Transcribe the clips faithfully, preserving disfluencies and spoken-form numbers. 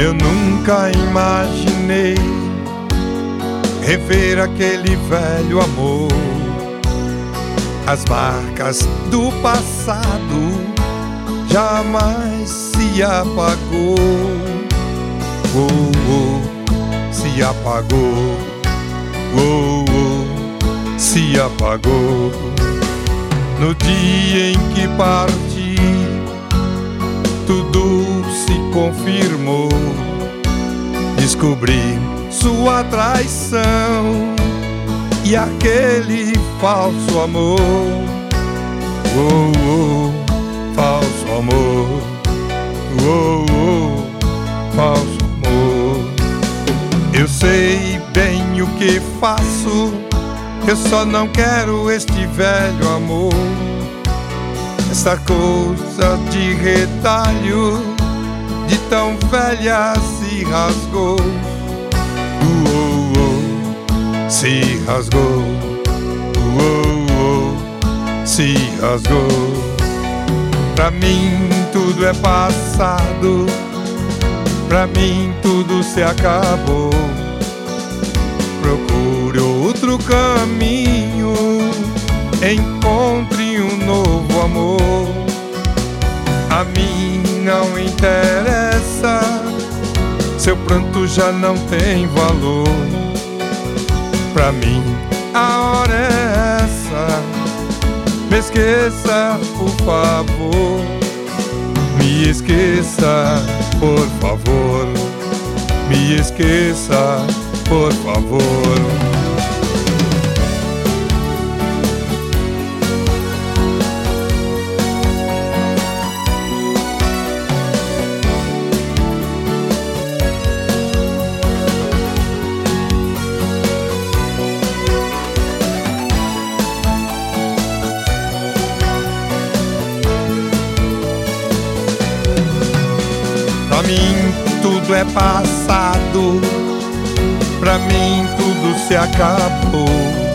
Eu nunca imaginei rever aquele velho amor. As marcas do passado jamais se apagou. Oh, oh, se apagou. Oh, oh, se apagou. No dia em que parti, tudo se confirmou. Descobri sua traição e aquele falso amor. Oh, oh, falso amor. Oh, oh, falso amor. Eu sei bem o que faço, eu só não quero este velho amor. Essa coisa de retalho, de tão velha se rasgou. Uh, oh, oh, se rasgou. Uh, oh, oh, se rasgou. Pra mim tudo é passado, pra mim tudo se acabou. Procure outro caminho, encontre um novo amor. A mim não interessa, seu pranto já não tem valor. Pra mim a hora é essa, me esqueça por favor. Me esqueça por favor. Me esqueça por favor. Pra mim tudo é passado, pra mim tudo se acabou.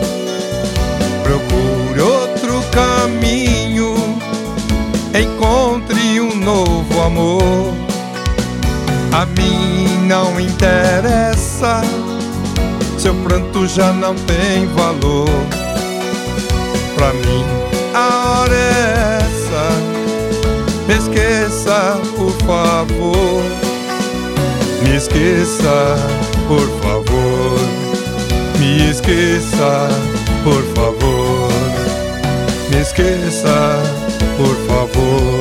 Procure outro caminho, encontre um novo amor. A mim não interessa, seu pranto já não tem valor. Pra mim a hora é essa, me esqueça por favor. Me esqueça por favor. Me esqueça por favor. Me esqueça por favor.